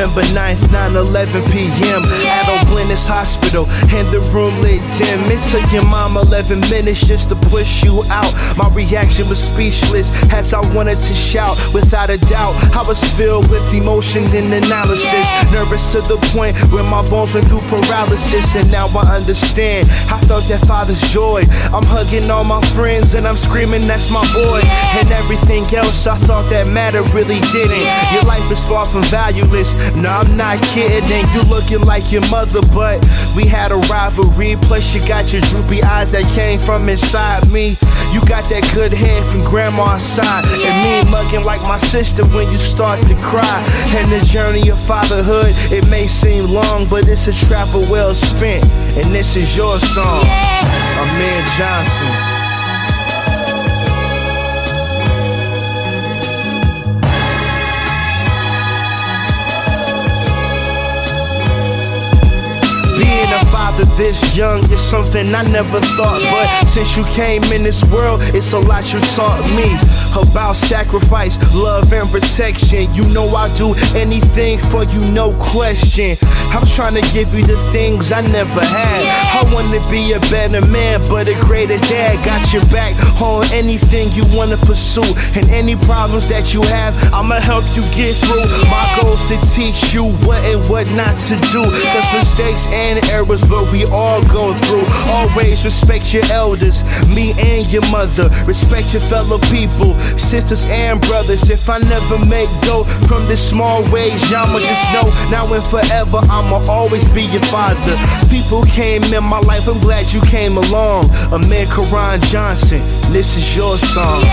November 9th, 9:11 p.m. at O'Blennis Hospital, and the room lit dim. It took your mom 11 minutes just to push you out. My reaction was speechless as I wanted to shout. Without a doubt, I was filled with emotion and analysis, nervous to the point where my bones went through paralysis. And now I understand, I felt that father's joy. I'm hugging all my friends and I'm screaming, that's my boy. And everything else I thought that mattered really didn't. Your life is far from valueless, no, I'm not kidding. You looking like your mother, but we had a rivalry. Plus you got your droopy eyes that came from inside me. You got that good head from grandma's side, and me mugging like my sister when you start to cry. And the journey of fatherhood, it may seem long, but it's a travel well spent. And this is your song, Ahmed Johnson. Being a father this young is something I never thought, but since you came in this world, it's a lot you taught me about sacrifice, love, and protection. You know I'll do anything for you, no question. I'm trying to give you the things I never had. I want to be a better man, but a greater dad. Got your back on anything you want to pursue, and any problems that you have, I'ma help you get through. My goal's to teach you what and what not to do, cause mistakes and errors, but we all go through. Always respect your elders, me and your mother. Respect your fellow people, sisters and brothers. If I never make dough from this small wage, I'ma just know now and forever I'ma always be your father. People came in my life, I'm glad you came along. Ahmed Karan Johnson, this is your song.